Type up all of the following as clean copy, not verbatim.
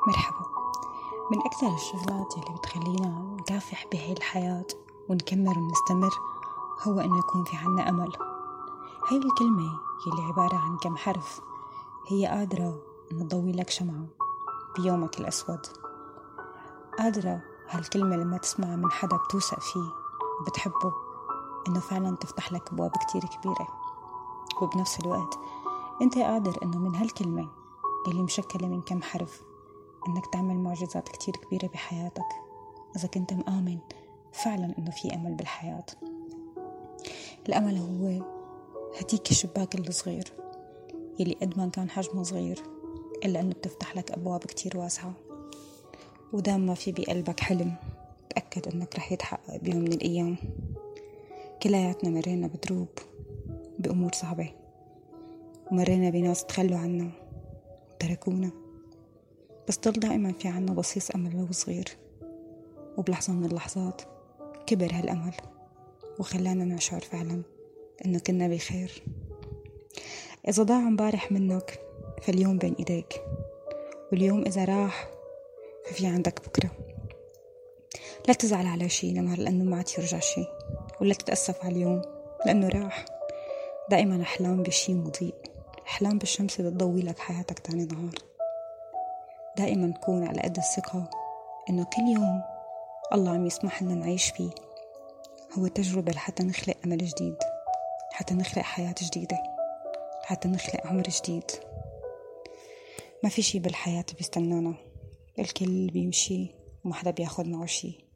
مرحبا. من أكثر الشغلات اللي بتخلينا نكافح بهاي الحياة ونكمل ونستمر هو إنه يكون في عنا أمل. هاي الكلمة اللي عبارة عن كم حرف هي قادرة إنه تضوي لك شمعة بيومك الأسود. قادرة هالكلمة لما تسمعها من حدا بتوثق فيه وبتحبه إنه فعلا تفتح لك أبواب كتير كبيرة. وبنفس الوقت أنت قادر إنه من هالكلمة اللي مشكلة من كم حرف إنك تعمل معجزات كتير كبيرة بحياتك إذا كنت مآمن فعلا إنه في أمل بالحياة. الأمل هو هديك الشباك الصغير يلي قد ما كان حجمه صغير إلا إنه بتفتح لك أبواب كتير واسعة. ودام ما في بقلبك حلم تأكد إنك رح يتحقق بيوم من الأيام. كلياتنا مرينا بدروب بأمور صعبة، ومرينا بناس تخلوا عنا وتركونا، بس ضل دائما في عنا بصيص أمل لو صغير. وبلحظة من اللحظات كبر هالأمل وخلانا نشعر فعلا إنه كنا بخير. إذا ضاع امبارح منك فاليوم بين إيديك، واليوم إذا راح ففي عندك بكرة. لا تزعل على شيء لأنه ما عاد يرجع شيء، ولا تتأسف على اليوم لأنه راح. دائما أحلام بشيء مضيء، أحلام بالشمس بتضوي لك حياتك تاني نهار. دائما نكون على قد الثقة إنه كل يوم الله عم يسمح لنا نعيش فيه هو تجربة لحتى نخلق أمل جديد، حتى نخلق حياة جديدة، حتى نخلق عمر جديد. ما في شي بالحياة بيستنانا، الكل بيمشي وما حدا بياخد معه شي.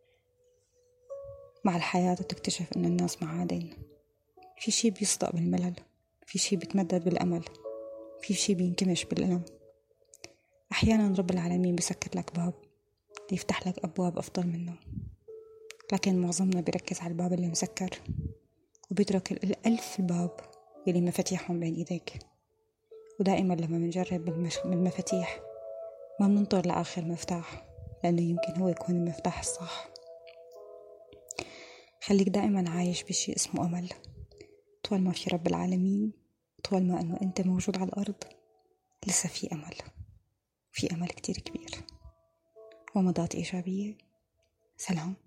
مع الحياة تكتشف إن الناس معادن، في شي بيصدق بالملل، في شي بيتمدد بالأمل، في شي بينكمش بالألم. أحيانا رب العالمين بيسكر لك باب ليفتح لك أبواب أفضل منه، لكن معظمنا بيركز على الباب اللي مسكر وبيترك الألف الباب اللي مفاتيحهم بين إيديك. ودائما لما بنجرب بالمفاتيح ما بننطر لآخر مفتاح، لأنه يمكن هو يكون المفتاح الصح. خليك دائما عايش بشيء اسمه أمل. طول ما في رب العالمين، طول ما أنه أنت موجود على الأرض، لسه في أمل، في أمل كتير كبير ومضات إيجابية. سلام.